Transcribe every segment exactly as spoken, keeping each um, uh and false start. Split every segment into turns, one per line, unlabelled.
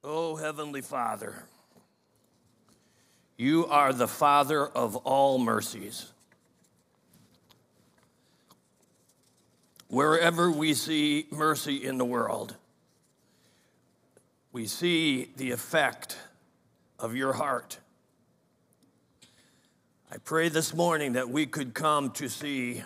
Oh, Heavenly Father, you are the Father of all mercies. Wherever we see mercy in the world, we see the effect of your heart. I pray this morning that we could come to see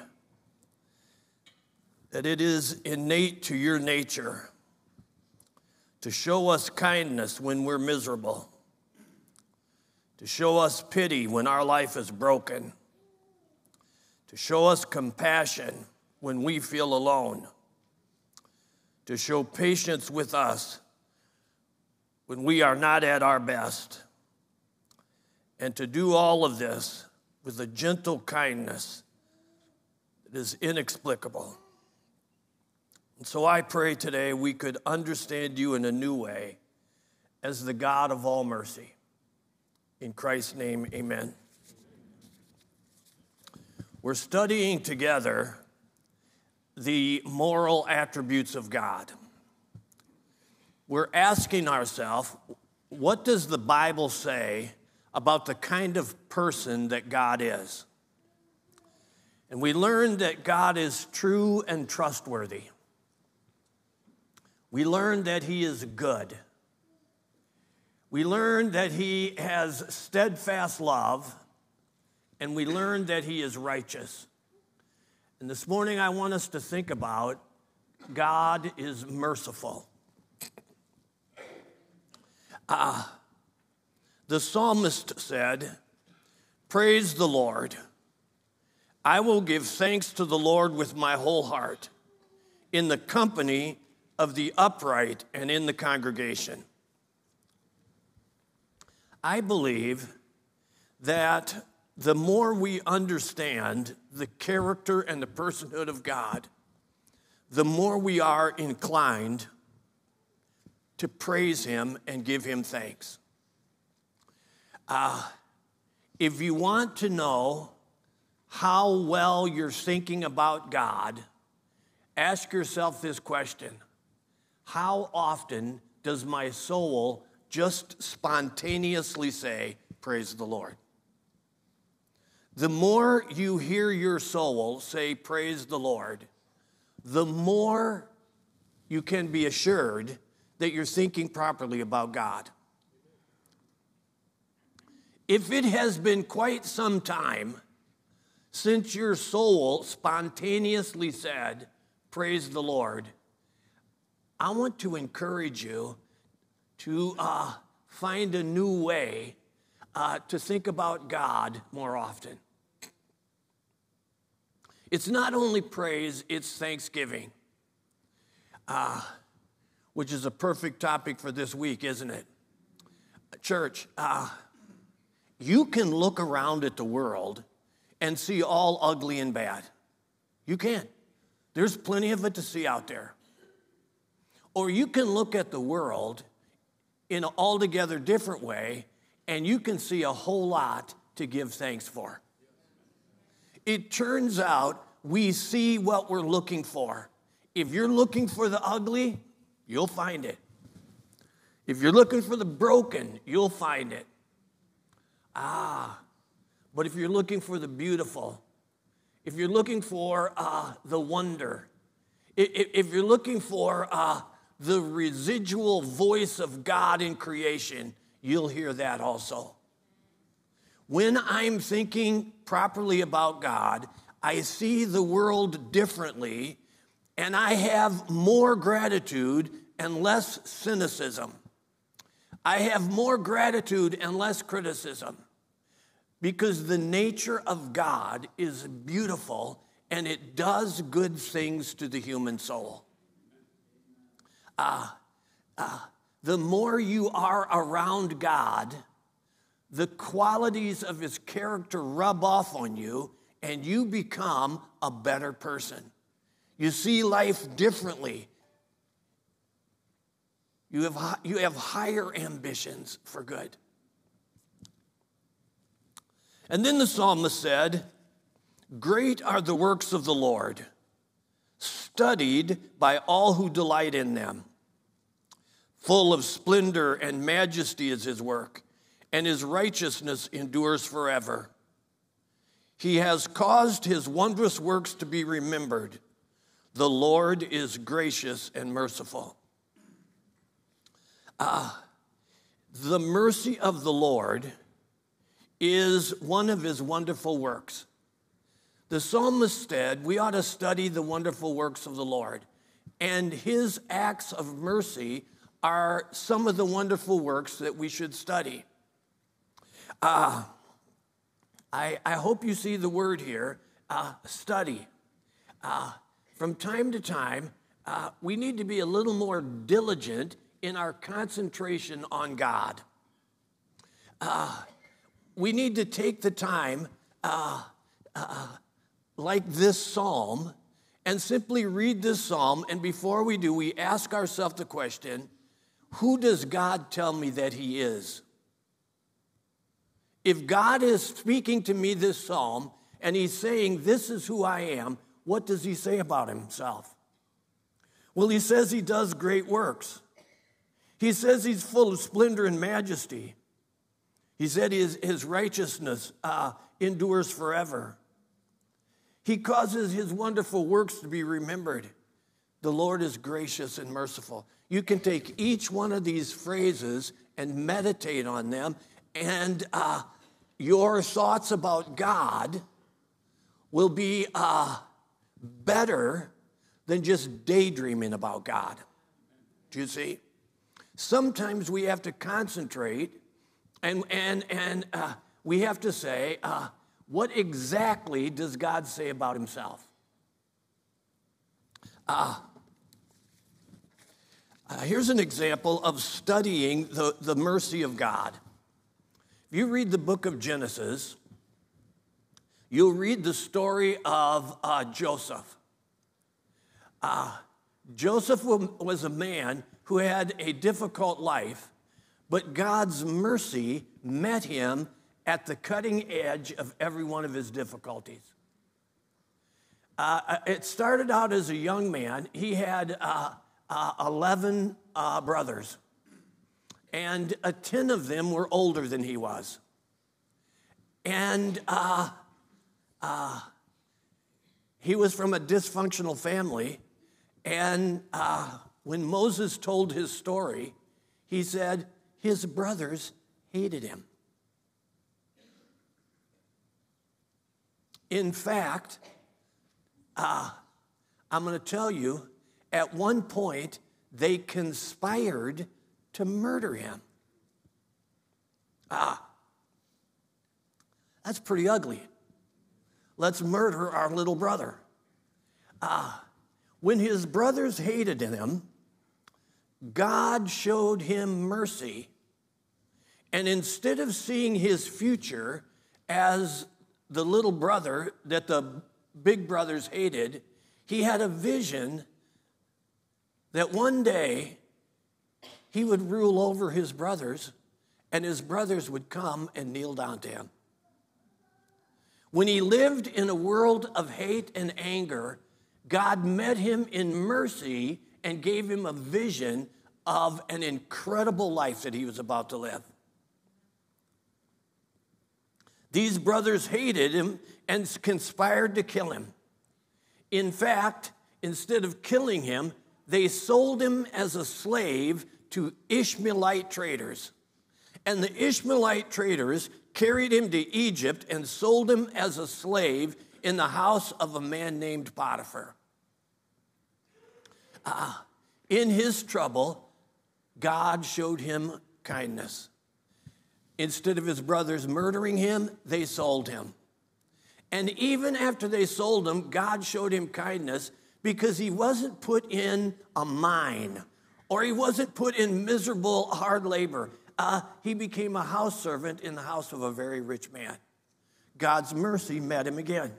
that it is innate to your nature to show us kindness when we're miserable, to show us pity when our life is broken, to show us compassion when we feel alone, to show patience with us when we are not at our best, and to do all of this with a gentle kindness that is inexplicable. And so I pray today we could understand you in a new way as the God of all mercy. In Christ's name, amen. We're studying together the moral attributes of God. We're asking ourselves, what does the Bible say about the kind of person that God is? And we learned that God is true and trustworthy. We learned that he is good. We learned that he has steadfast love, and we learned that he is righteous. And this morning I want us to think about God is merciful. Uh, the psalmist said, "Praise the Lord. I will give thanks to the Lord with my whole heart, in the company of the upright and in the congregation." I believe that the more we understand the character and the personhood of God, the more we are inclined to praise him and give him thanks. Uh, if you want to know how well you're thinking about God, ask yourself this question: how often does my soul just spontaneously say, "Praise the Lord"? The more you hear your soul say, "Praise the Lord," the more you can be assured that you're thinking properly about God. If it has been quite some time since your soul spontaneously said, "Praise the Lord," I want to encourage you to uh, find a new way uh, to think about God more often. It's not only praise, it's thanksgiving, uh, which is a perfect topic for this week, isn't it? Church, uh, you can look around at the world and see all ugly and bad. You can. There's plenty of it to see out there. Or you can look at the world in an altogether different way, and you can see a whole lot to give thanks for. It turns out we see what we're looking for. If you're looking for the ugly, you'll find it. If you're looking for the broken, you'll find it. Ah, but if you're looking for the beautiful, if you're looking for uh, the wonder, if, if you're looking for uh, the residual voice of God in creation, you'll hear that also. When I'm thinking properly about God, I see the world differently, and I have more gratitude and less cynicism. I have more gratitude and less criticism, because the nature of God is beautiful, and it does good things to the human soul. Uh, uh, the more you are around God, the qualities of his character rub off on you, and you become a better person. You see life differently. You have, you have higher ambitions for good. And then the psalmist said, "Great are the works of the Lord, studied by all who delight in them. Full of splendor and majesty is his work, and his righteousness endures forever. He has caused his wondrous works to be remembered. The Lord is gracious and merciful. Ah, the mercy of the Lord is one of his wonderful works. The psalmist said we ought to study the wonderful works of the Lord, and his acts of mercy are some of the wonderful works that we should study. Uh, I, I hope you see the word here, uh, study. Uh, from time to time, uh, we need to be a little more diligent in our concentration on God. Uh, we need to take the time, uh, uh, like this psalm, and simply read this psalm, and before we do, we ask ourselves the question, who does God tell me that he is? If God is speaking to me this psalm, and he's saying, this is who I am, what does he say about himself? Well, he says he does great works. He says he's full of splendor and majesty. He said his, his righteousness uh, endures forever. He causes his wonderful works to be remembered. The Lord is gracious and merciful. You can take each one of these phrases and meditate on them, and uh, your thoughts about God will be uh, better than just daydreaming about God. Do you see? Sometimes we have to concentrate, and, and, and uh, we have to say, uh, what exactly does God say about himself? Uh, uh, here's an example of studying the, the mercy of God. If you read the book of Genesis, you'll read the story of uh, Joseph. Uh, Joseph was a man who had a difficult life, but God's mercy met him at the cutting edge of every one of his difficulties. Uh, it started out as a young man. He had uh, uh, eleven uh, brothers, and uh, ten of them were older than he was. And uh, uh, he was from a dysfunctional family, and uh, when Moses told his story, he said his brothers hated him. In fact, uh, I'm going to tell you, at one point, they conspired to murder him. Ah, that's pretty ugly. Let's murder our little brother. Ah, when his brothers hated him, God showed him mercy. And instead of seeing his future as the little brother that the big brothers hated, he had a vision that one day he would rule over his brothers, and his brothers would come and kneel down to him. When he lived in a world of hate and anger, God met him in mercy and gave him a vision of an incredible life that he was about to live. These brothers hated him and conspired to kill him. In fact, instead of killing him, they sold him as a slave to Ishmaelite traders. And the Ishmaelite traders carried him to Egypt and sold him as a slave in the house of a man named Potiphar. Uh, in his trouble, God showed him kindness. Instead of his brothers murdering him, they sold him. And even after they sold him, God showed him kindness because he wasn't put in a mine or he wasn't put in miserable, hard labor. Uh, he became a house servant in the house of a very rich man. God's mercy met him again.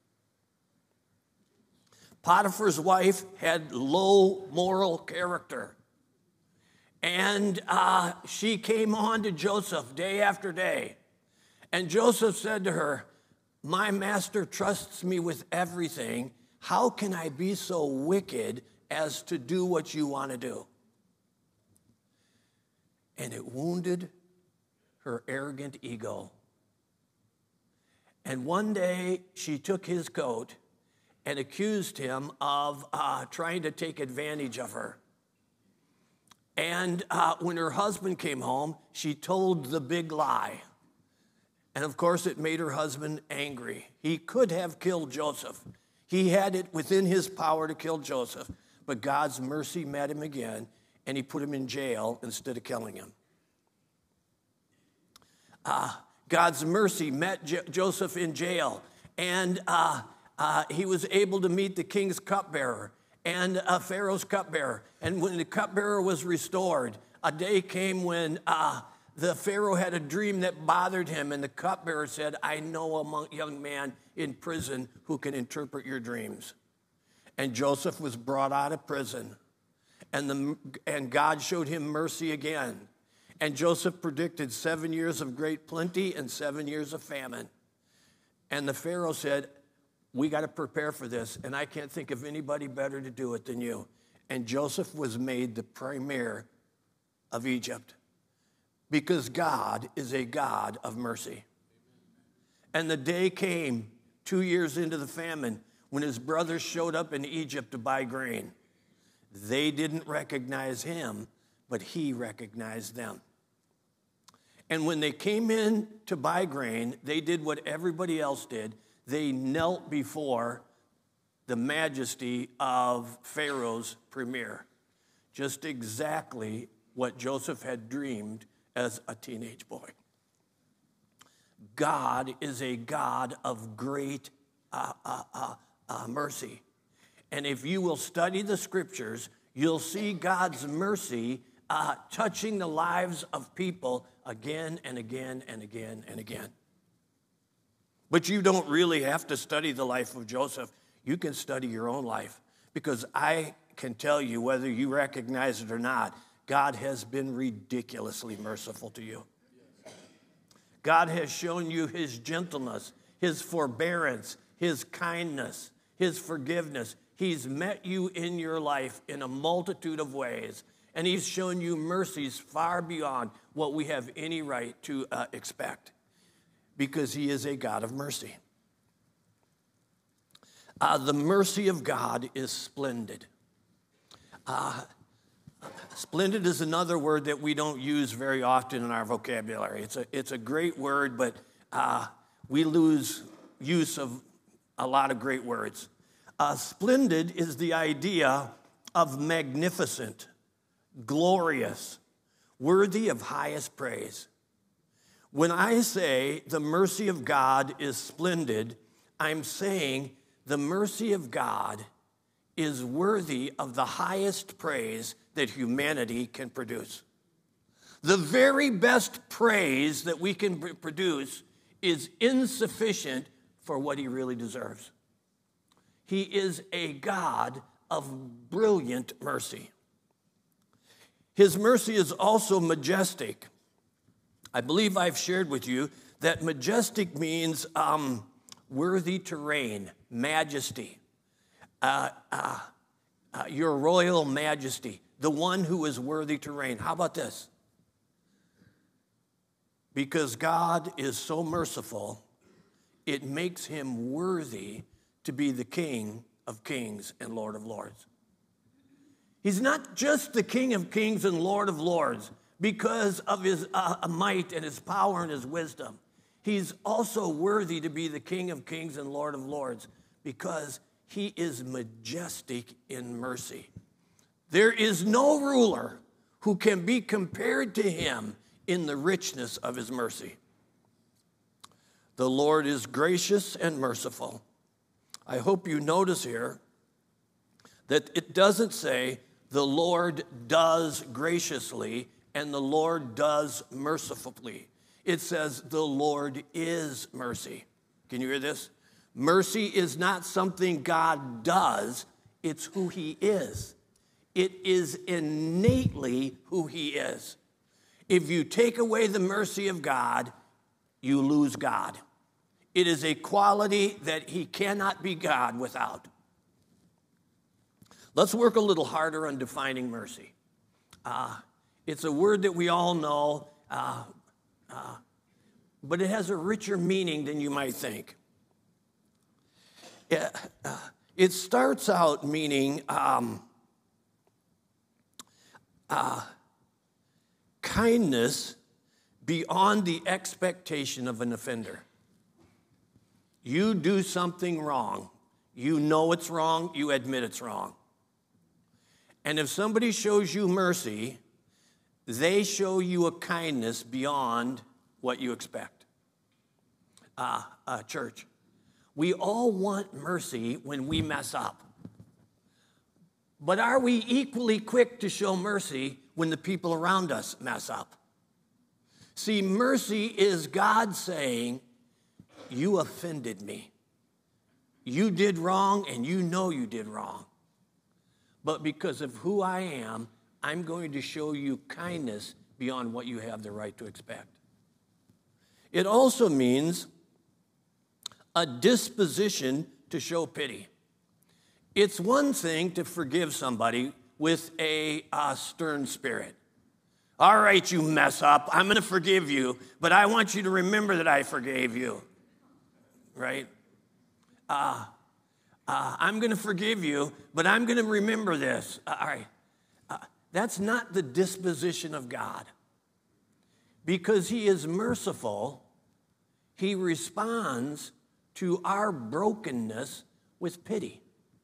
Potiphar's wife had low moral character. And uh, she came on to Joseph day after day. And Joseph said to her, "My master trusts me with everything. How can I be so wicked as to do what you want to do?" and it wounded her arrogant ego. And one day she took his coat and accused him of uh, trying to take advantage of her. And uh, when her husband came home, she told the big lie. And of course, it made her husband angry. He could have killed Joseph. He had it within his power to kill Joseph, but God's mercy met him again, and he put him in jail instead of killing him. Uh, God's mercy met J- Joseph in jail, and uh, uh, he was able to meet the king's cupbearer and uh, Pharaoh's cupbearer. And when the cupbearer was restored, a day came when uh, the Pharaoh had a dream that bothered him, and the cupbearer said, I know a young man in prison who can interpret your dreams. And Joseph was brought out of prison, and, the, and God showed him mercy again. And Joseph predicted seven years of great plenty and seven years of famine. And the Pharaoh said, we got to prepare for this, and I can't think of anybody better to do it than you. And Joseph was made the premier of Egypt because God is a God of mercy. And the day came two years into the famine when his brothers showed up in Egypt to buy grain. They didn't recognize him, but he recognized them. And when they came in to buy grain, they did what everybody else did. They knelt before the majesty of Pharaoh's premier. Just exactly what Joseph had dreamed as a teenage boy. God is a God of great uh, uh, uh, uh, mercy. And if you will study the scriptures, you'll see God's mercy uh, touching the lives of people again and again and again and again. But you don't really have to study the life of Joseph. You can study your own life, because I can tell you, whether you recognize it or not, God has been ridiculously merciful to you. God has shown you his gentleness, his forbearance, his kindness, his forgiveness. He's met you in your life in a multitude of ways, and he's shown you mercies far beyond what we have any right to uh, expect, because he is a God of mercy. Uh, the mercy of God is splendid. Uh, splendid is another word that we don't use very often in our vocabulary. It's a, it's a great word, but uh, we lose use of a lot of great words. Uh, splendid is the idea of magnificent, glorious, worthy of highest praise. When I say the mercy of God is splendid, I'm saying the mercy of God is worthy of the highest praise that humanity can produce. The very best praise that we can produce is insufficient for what he really deserves. He is a God of brilliant mercy. His mercy is also majestic. I believe I've shared with you that majestic means um, worthy to reign, majesty. Uh, uh, uh, your royal majesty, the one who is worthy to reign. How about this? Because God is so merciful, it makes him worthy to be the King of kings and Lord of lords. He's not just the King of kings and Lord of lords because of his uh, might and his power and his wisdom. He's also worthy to be the King of kings and Lord of lords because he is majestic in mercy. There is no ruler who can be compared to him in the richness of his mercy. The Lord is gracious and merciful. I hope you notice here that it doesn't say the Lord does graciously and the Lord does mercifully. It says the Lord is mercy. Can you hear this? Mercy is not something God does, it's who he is. It is innately who he is. If you take away the mercy of God, you lose God. It is a quality that he cannot be God without. Let's work a little harder on defining mercy. Uh, It's a word that we all know, uh, uh, but it has a richer meaning than you might think. It, uh, it starts out meaning um, uh, kindness beyond the expectation of an offender. You do something wrong. You know it's wrong. You admit it's wrong. And if somebody shows you mercy, they show you a kindness beyond what you expect. Uh, uh, church, we all want mercy when we mess up. But are we equally quick to show mercy when the people around us mess up? See, mercy is God saying, you offended me. You did wrong, and you know you did wrong. But because of who I am, I'm going to show you kindness beyond what you have the right to expect. It also means a disposition to show pity. It's one thing to forgive somebody with a uh, stern spirit. All right, you mess up. I'm going to forgive you, but I want you to remember that I forgave you. Right? Uh, uh, I'm going to forgive you, but I'm going to remember this. Uh, all right. Uh, that's not the disposition of God. Because he is merciful, he responds to our brokenness with pity.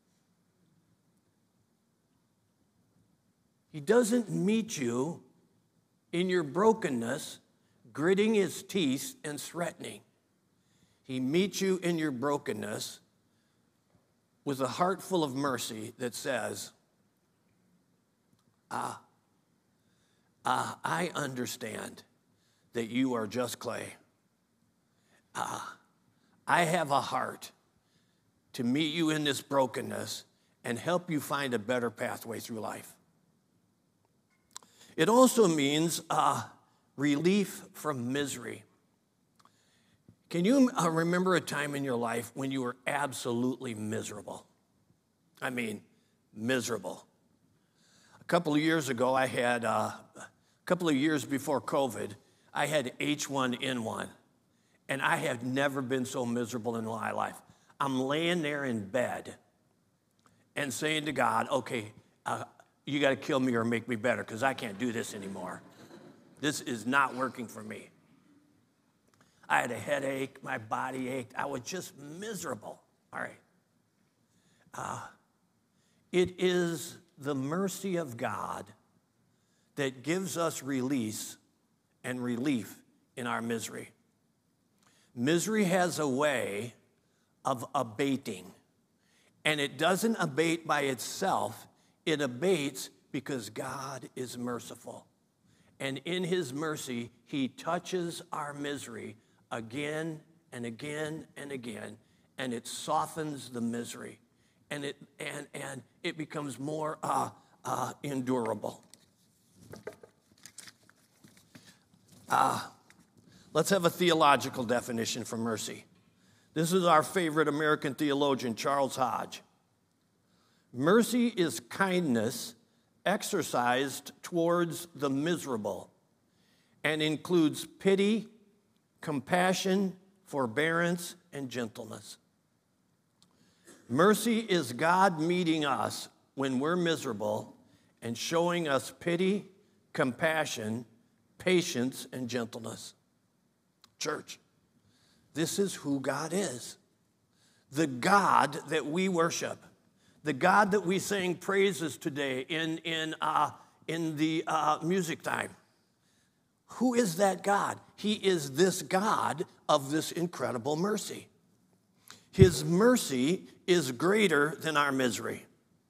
He doesn't meet you in your brokenness, gritting his teeth and threatening. He meets you in your brokenness with a heart full of mercy that says, ah, ah, I understand that you are just clay. Ah, I have a heart to meet you in this brokenness and help you find a better pathway through life. It also means uh, relief from misery. Can you uh, remember a time in your life when you were absolutely miserable? I mean, miserable. A couple of years ago, I had, uh, a couple of years before COVID, I had H one N one, and I have never been so miserable in my life. I'm laying there in bed and saying to God, okay, uh, you got to kill me or make me better because I can't do this anymore. This is not working for me. I had a headache. My body ached. I was just miserable. All right. Uh, it is the mercy of God that gives us release and relief in our misery. Misery has a way of abating, and it doesn't abate by itself. It abates because God is merciful. And in his mercy, he touches our misery again and again and again, and it softens the misery, and it and and it becomes more uh, uh, endurable. Uh, let's have a theological definition for mercy. This is our favorite American theologian, Charles Hodge. Mercy is kindness exercised towards the miserable and includes pity, compassion, forbearance, and gentleness. Mercy is God meeting us when we're miserable and showing us pity, compassion, patience, and gentleness. Church, this is who God is. The God that we worship. The God that we sang praises today in, in, uh, in the uh, music time. Who is that God? He is this God of this incredible mercy. His mercy is greater than our misery.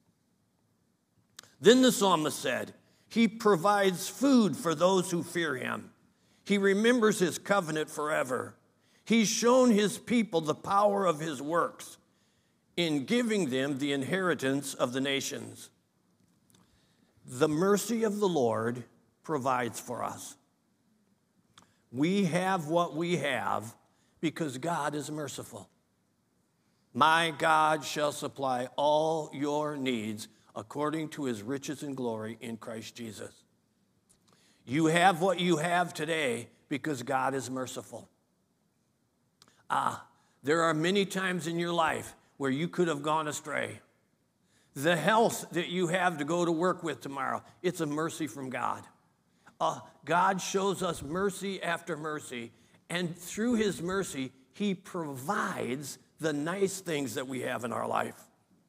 Then the psalmist said, he provides food for those who fear him. He remembers his covenant forever. He's shown his people the power of his works in giving them the inheritance of the nations. The mercy of the Lord provides for us. We have what we have because God is merciful. My God shall supply all your needs according to his riches and glory in Christ Jesus. You have what you have today because God is merciful. Ah, there are many times in your life where you could have gone astray. The health that you have to go to work with tomorrow, it's a mercy from God. Uh, God shows us mercy after mercy, and through his mercy, he provides the nice things that we have in our life.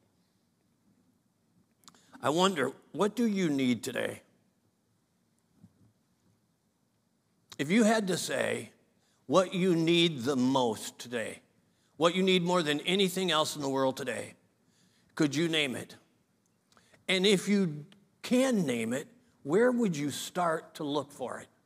I wonder, what do you need today? If you had to say what you need the most today, what you need more than anything else in the world today, could you name it? And if you can name it, where would you start to look for it?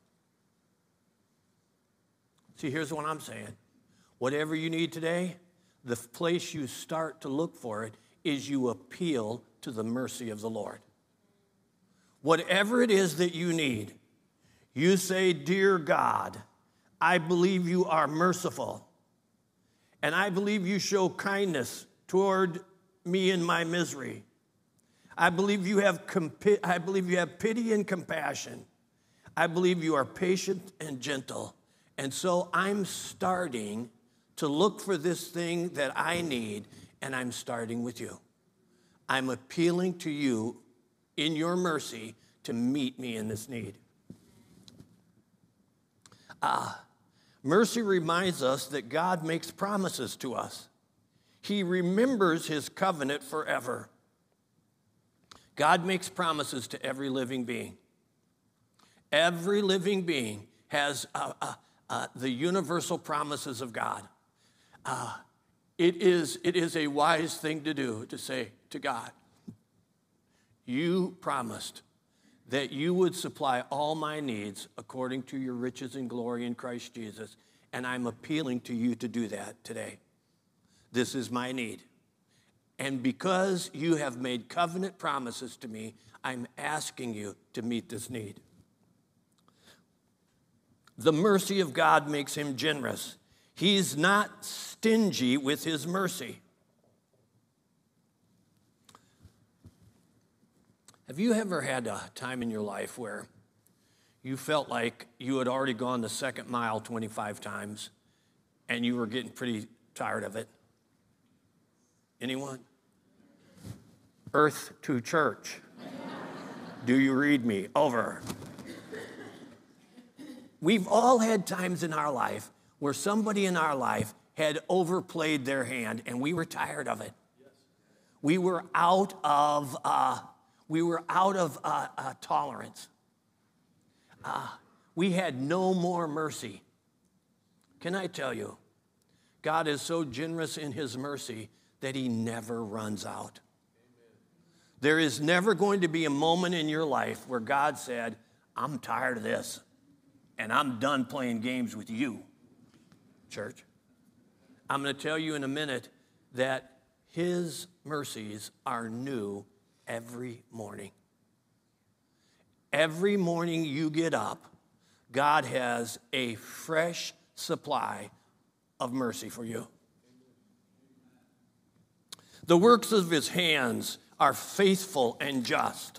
See, here's what I'm saying. Whatever you need today, the place you start to look for it is you appeal to the mercy of the Lord. Whatever it is that you need, you say, "Dear God, I believe you are merciful, and I believe you show kindness toward me in my misery. I believe you have compi- I believe you have pity and compassion. I believe you are patient and gentle. And so I'm starting to look for this thing that I need, and I'm starting with you. I'm appealing to you in your mercy to meet me in this need." Ah, mercy reminds us that God makes promises to us. He remembers his covenant forever. God makes promises to every living being. Every living being has uh, uh, uh, the universal promises of God. Uh, it is, it is a wise thing to do to say to God, "You promised that you would supply all my needs according to your riches and glory in Christ Jesus, and I'm appealing to you to do that today. This is my need. And because you have made covenant promises to me, I'm asking you to meet this need." The mercy of God makes him generous. He's not stingy with his mercy. Have you ever had a time in your life where you felt like you had already gone the second mile twenty-five times and you were getting pretty tired of it? Anyone? Earth to church. Do you read me? Over. We've all had times in our life where somebody in our life had overplayed their hand and we were tired of it. We were out of, uh, we were out of uh, uh, tolerance. Uh, we had no more mercy. Can I tell you, God is so generous in his mercy that he never runs out. There is never going to be a moment in your life where God said, "I'm tired of this, and I'm done playing games with you, church." I'm going to tell you in a minute that his mercies are new every morning. Every morning you get up, God has a fresh supply of mercy for you. The works of his hands are faithful and just.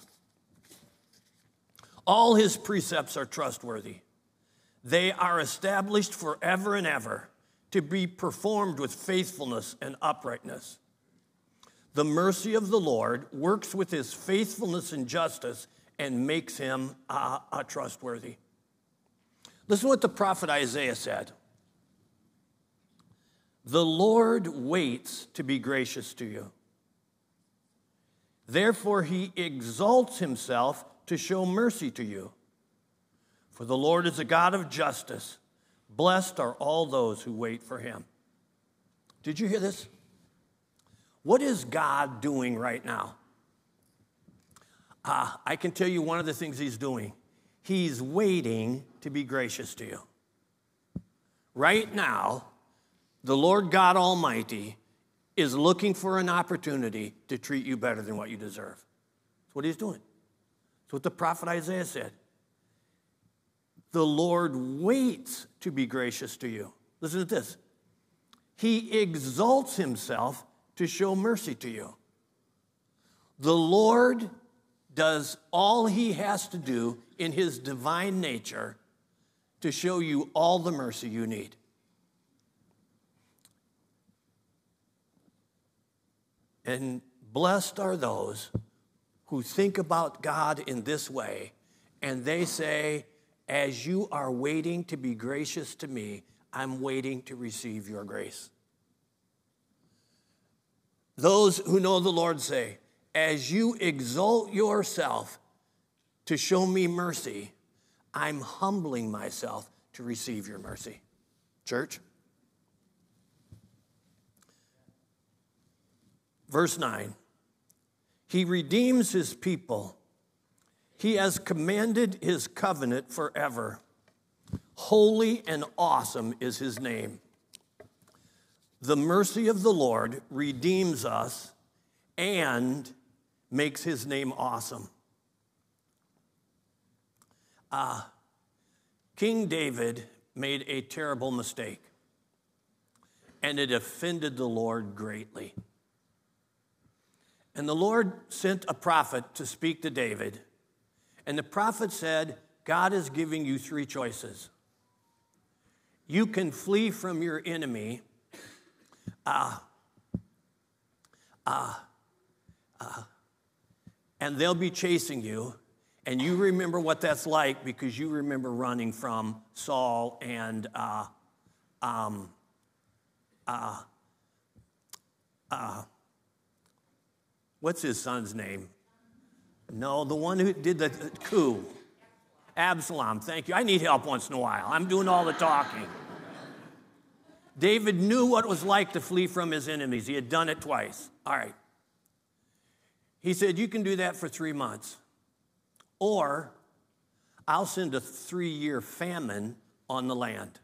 All his precepts are trustworthy. They are established forever and ever to be performed with faithfulness and uprightness. The mercy of the Lord works with his faithfulness and justice and makes him uh, uh, trustworthy. Listen to what the prophet Isaiah said. "The Lord waits to be gracious to you. Therefore, he exalts himself to show mercy to you. For the Lord is a God of justice. Blessed are all those who wait for him." Did you hear this? What is God doing right now? Uh, I can tell you one of the things he's doing. He's waiting to be gracious to you. Right now, the Lord God Almighty is looking for an opportunity to treat you better than what you deserve. That's what he's doing. That's what the prophet Isaiah said. The Lord waits to be gracious to you. Listen to this. He exalts himself to show mercy to you. The Lord does all he has to do in his divine nature to show you all the mercy you need. And blessed are those who think about God in this way, and they say, as you are waiting to be gracious to me, I'm waiting to receive your grace. Those who know the Lord say, as you exalt yourself to show me mercy, I'm humbling myself to receive your mercy. Church? Verse nine, he redeems his people. He has commanded his covenant forever. Holy and awesome is his name. The mercy of the Lord redeems us and makes his name awesome. Uh, King David made a terrible mistake, and it offended the Lord greatly. And the Lord sent a prophet to speak to David, and the prophet said, God is giving you three choices. You can flee from your enemy, uh, uh, uh, and they'll be chasing you, and you remember what that's like because you remember running from Saul and uh, um, uh, uh, what's his son's name? No, the one who did the coup. Absalom, thank you. I need help once in a while. I'm doing all the talking. David knew what it was like to flee from his enemies. He had done it twice. All right. He said, you can do that for three months. Or I'll send a three-year famine on the land.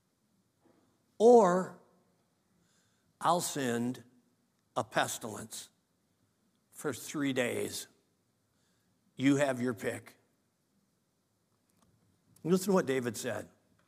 Or I'll send a pestilence for three days. You have your pick. Listen to what David said.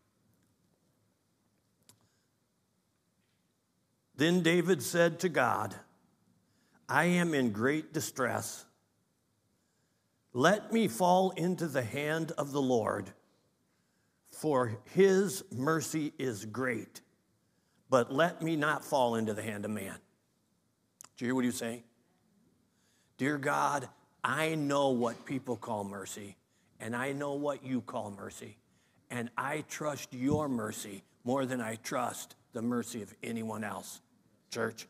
Then David said to God, I am in great distress. Let me fall into the hand of the Lord, for his mercy is great, but let me not fall into the hand of man. Do you hear what he's saying? Dear God, I know what people call mercy, and I know what you call mercy, and I trust your mercy more than I trust the mercy of anyone else. Church?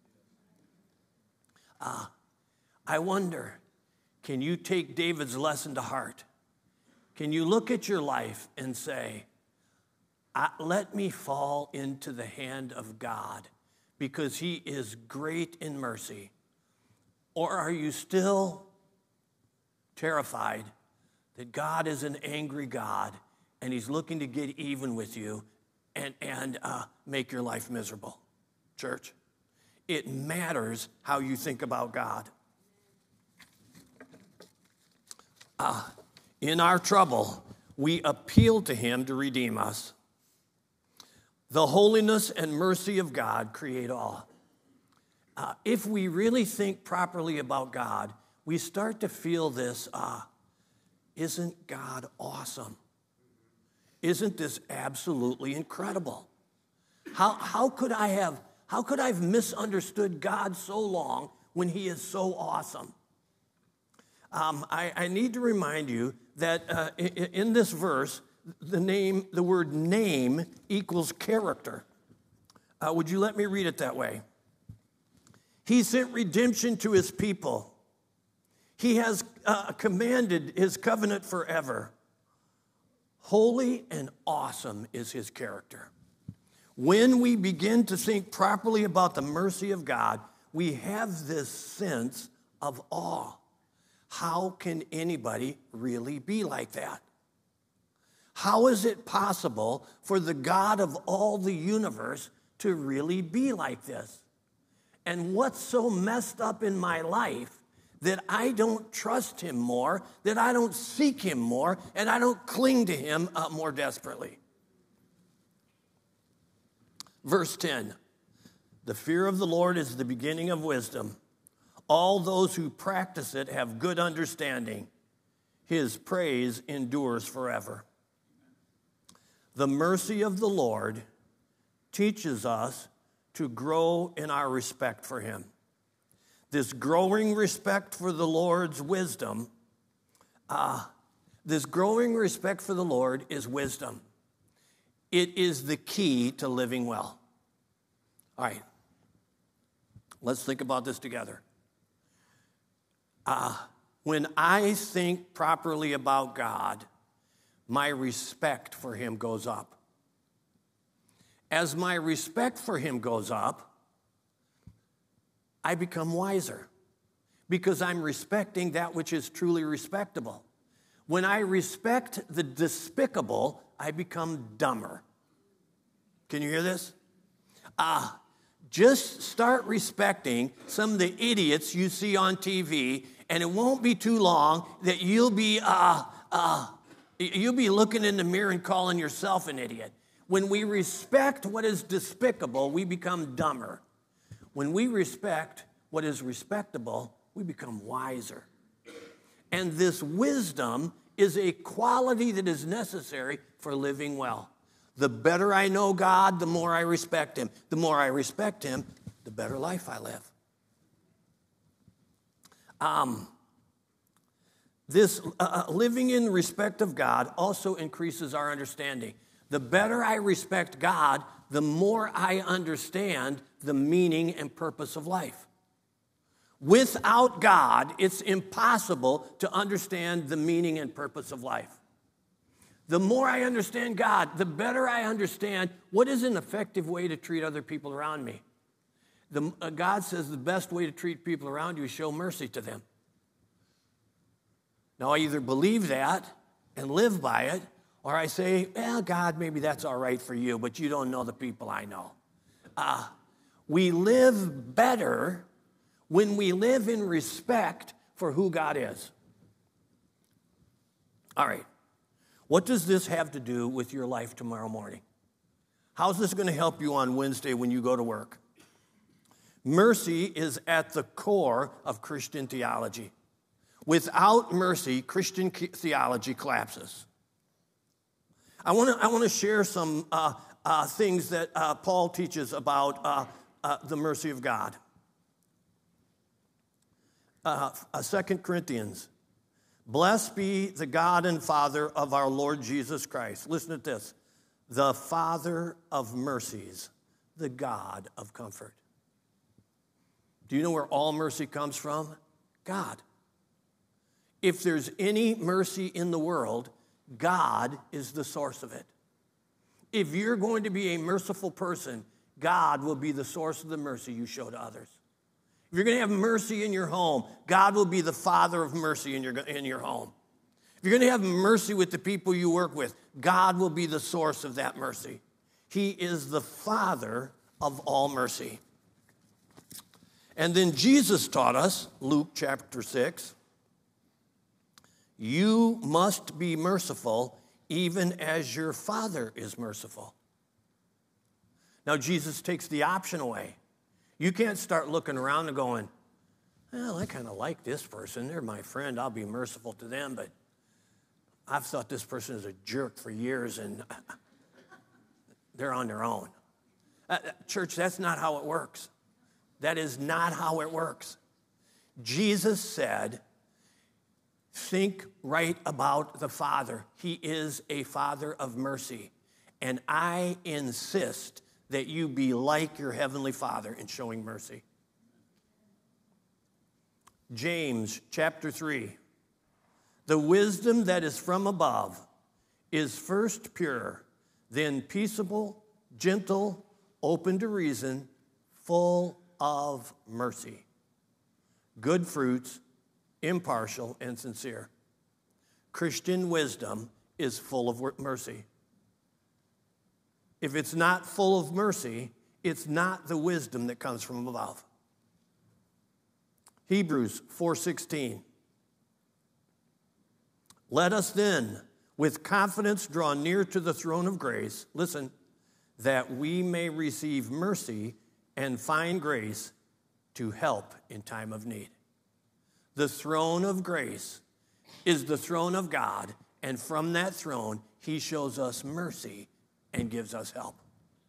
Uh, I wonder, can you take David's lesson to heart? Can you look at your life and say, let me fall into the hand of God because he is great in mercy? Or are you still terrified that God is an angry God and he's looking to get even with you and, and uh, make your life miserable? Church, it matters how you think about God. Uh, in our trouble, we appeal to him to redeem us. The holiness and mercy of God create awe. Uh, if we really think properly about God, we start to feel this, uh, isn't God awesome? Isn't this absolutely incredible? How, how could I have, how could I have misunderstood God so long when he is so awesome? Um, I, I need to remind you that uh, in, in this verse, the name, the word name equals character. Uh, would you let me read it that way? He sent redemption to his people. He has uh, commanded his covenant forever. Holy and awesome is his character. When we begin to think properly about the mercy of God, we have this sense of awe. How can anybody really be like that? How is it possible for the God of all the universe to really be like this? And what's so messed up in my life that I don't trust him more, that I don't seek him more, and I don't cling to him uh, more desperately? Verse ten, the fear of the Lord is the beginning of wisdom. All those who practice it have good understanding. his praise endures forever. The mercy of the Lord teaches us to grow in our respect for him. This growing respect for the Lord's wisdom, uh, this growing respect for the Lord is wisdom. It is the key to living well. All right, let's think about this together. Uh, when I think properly about God, my respect for him goes up. As my respect for him goes up, I become wiser because I'm respecting that which is truly respectable. When I respect the despicable, I become dumber. Can you hear this? Ah, uh, just start respecting some of the idiots you see on T V, and it won't be too long that you'll be uh, uh, you'll be looking in the mirror and calling yourself an idiot. When we respect what is despicable, we become dumber. When we respect what is respectable, we become wiser. And this wisdom is a quality that is necessary for living well. The better I know God, the more I respect him. The more I respect him, the better life I live. Um, this uh, living in respect of God also increases our understanding. The better I respect God, the more I understand the meaning and purpose of life. Without God, it's impossible to understand the meaning and purpose of life. The more I understand God, the better I understand what is an effective way to treat other people around me. The, uh, God says the best way to treat people around you is show mercy to them. Now, I either believe that and live by it, or I say, well, God, maybe that's all right for you, but you don't know the people I know. Uh, we live better when we live in respect for who God is. All right. What does this have to do with your life tomorrow morning? How's this going to help you on Wednesday when you go to work? Mercy is at the core of Christian theology. Without mercy, Christian theology collapses. I want to I want to share some uh, uh, things that uh, Paul teaches about uh, uh, the mercy of God. Uh, uh, Second Corinthians. Blessed be the God and Father of our Lord Jesus Christ. Listen to this. The Father of mercies, the God of comfort. Do you know where all mercy comes from? God. If there's any mercy in the world, God is the source of it. If you're going to be a merciful person, God will be the source of the mercy you show to others. If you're going to have mercy in your home, God will be the Father of mercy in your, in your home. If you're going to have mercy with the people you work with, God will be the source of that mercy. He is the Father of all mercy. And then Jesus taught us, Luke chapter six, you must be merciful even as your Father is merciful. Now, Jesus takes the option away. You can't start looking around and going, well, I kind of like this person. They're my friend. I'll be merciful to them, but I've thought this person is a jerk for years, and they're on their own. Uh, church, that's not how it works. That is not how it works. Jesus said, think right about the Father. He is a Father of mercy, and I insist that you be like your Heavenly Father in showing mercy. James chapter three. The wisdom that is from above is first pure, then peaceable, gentle, open to reason, full of mercy, good fruits, impartial and sincere. Christian wisdom is full of mercy. If it's not full of mercy, it's not the wisdom that comes from above. Hebrews four sixteen. Let us then, with confidence, draw near to the throne of grace, listen, that we may receive mercy and find grace to help in time of need. The throne of grace is the throne of God, and from that throne, he shows us mercy and gives us help.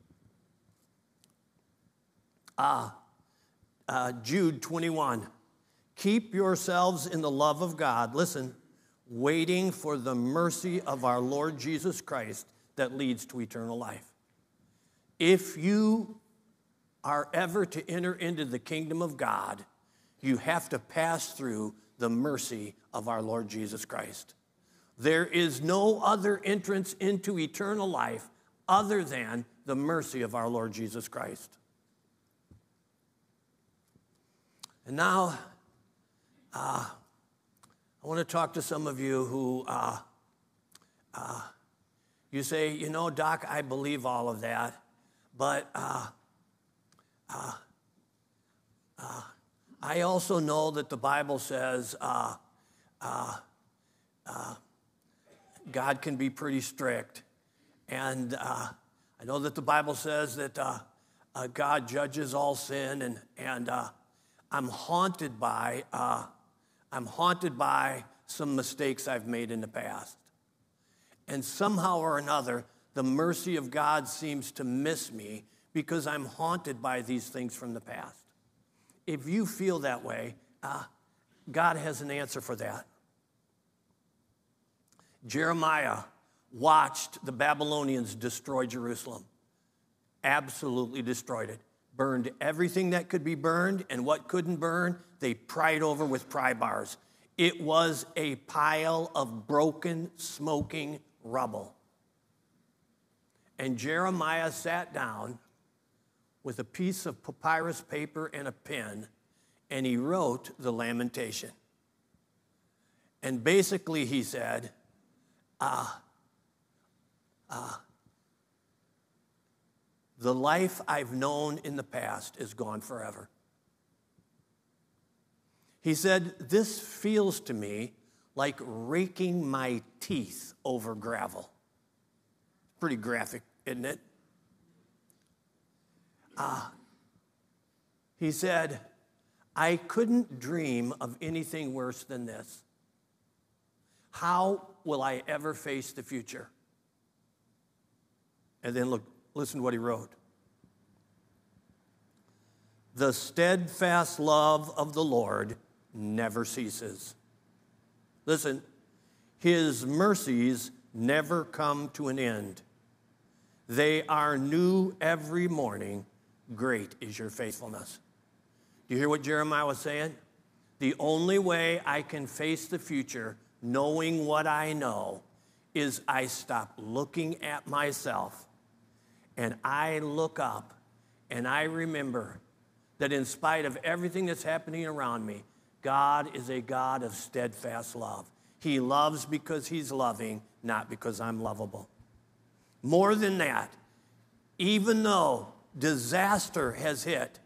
Ah, uh, Jude twenty-one. Keep yourselves in the love of God. Listen, waiting for the mercy of our Lord Jesus Christ that leads to eternal life. If you are ever to enter into the kingdom of God, you have to pass through the mercy of our Lord Jesus Christ. There is no other entrance into eternal life other than the mercy of our Lord Jesus Christ. And now, uh, I want to talk to some of you who, uh, uh, you say, you know, Doc, I believe all of that, but uh, uh, uh, I also know that the Bible says uh, uh, uh, God can be pretty strict. And uh, I know that the Bible says that uh, uh, God judges all sin, and, and uh, I'm haunted by, uh, I'm haunted by some mistakes I've made in the past. And somehow or another, the mercy of God seems to miss me because I'm haunted by these things from the past. If you feel that way, uh, God has an answer for that. Jeremiah watched the Babylonians destroy Jerusalem. Absolutely destroyed it. Burned everything that could be burned, and what couldn't burn, they pried over with pry bars. It was a pile of broken, smoking rubble. And Jeremiah sat down with a piece of papyrus paper and a pen, and he wrote the lamentation. And basically he said, ah, ah, the life I've known in the past is gone forever. He said, this feels to me like raking my teeth over gravel. Pretty graphic, isn't it? Ah, he said, I couldn't dream of anything worse than this. How will I ever face the future? And then look, listen to what he wrote. The steadfast love of the Lord never ceases. Listen, his mercies never come to an end. They are new every morning. Great is your faithfulness. Do you hear what Jeremiah was saying? The only way I can face the future, knowing what I know, is I stop looking at myself and I look up and I remember that in spite of everything that's happening around me, God is a God of steadfast love. He loves because he's loving, not because I'm lovable. More than that, even though disaster has hit,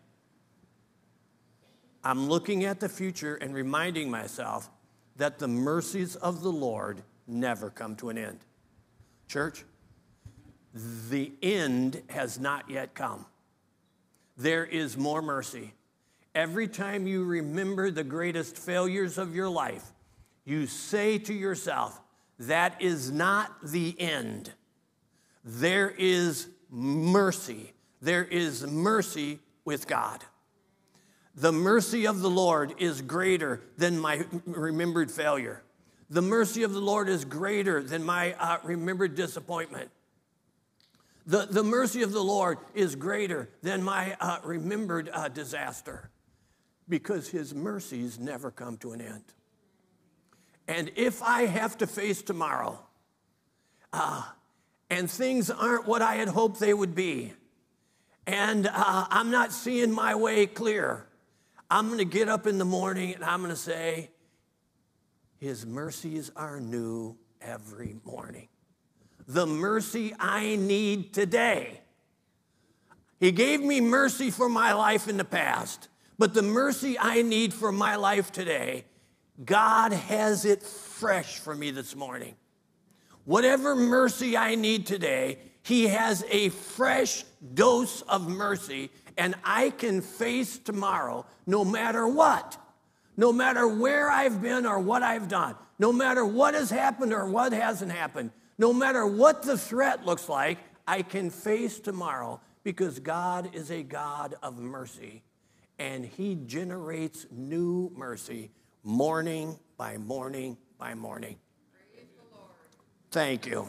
I'm looking at the future and reminding myself that the mercies of the Lord never come to an end. Church, the end has not yet come. There is more mercy. Every time you remember the greatest failures of your life, you say to yourself, that is not the end. There is mercy. There is mercy with God. The mercy of the Lord is greater than my remembered failure. The mercy of the Lord is greater than my uh, remembered disappointment. The, the mercy of the Lord is greater than my uh, remembered uh, disaster, because his mercies never come to an end. And if I have to face tomorrow, uh, and things aren't what I had hoped they would be, and uh, I'm not seeing my way clear, I'm going to get up in the morning and I'm going to say, his mercies are new every morning. The mercy I need today. He gave me mercy for my life in the past, but the mercy I need for my life today, God has it fresh for me this morning. Whatever mercy I need today, he has a fresh dose of mercy, and I can face tomorrow no matter what, no matter where I've been or what I've done, No matter what has happened or what hasn't happened, no matter what the threat looks like, I can face tomorrow because God is a God of mercy, and he generates new mercy morning by morning by morning.
Praise the Lord.
Thank you.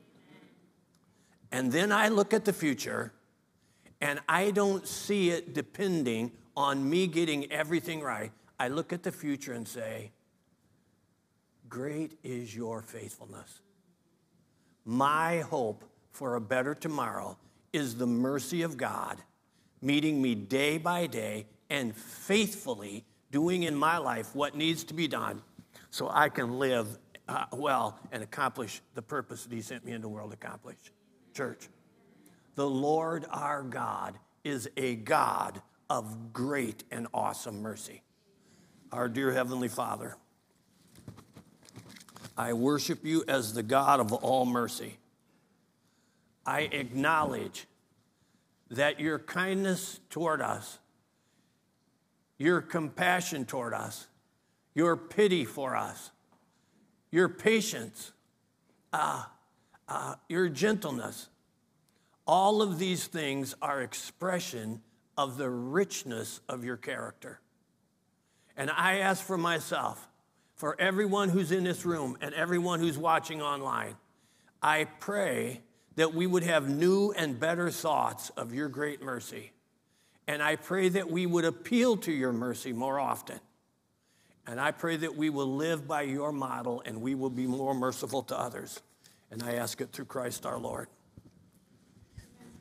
And then I look at the future, and I don't see it depending on me getting everything right. I look at the future and say, great is your faithfulness. My hope for a better tomorrow is the mercy of God meeting me day by day and faithfully doing in my life what needs to be done so I can live uh, well and accomplish the purpose that he sent me into the world to accomplish. Church, the Lord our God is a God of great and awesome mercy. Our dear Heavenly Father, I worship you as the God of all mercy. I acknowledge that your kindness toward us, your compassion toward us, your pity for us, your patience, uh, uh, your gentleness, all of these things are expression of the richness of your character. And I ask for myself, for everyone who's in this room and everyone who's watching online, I pray that we would have new and better thoughts of your great mercy. And I pray that we would appeal to your mercy more often. And I pray that we will live by your model and we will be more merciful to others. And I ask it through Christ our Lord.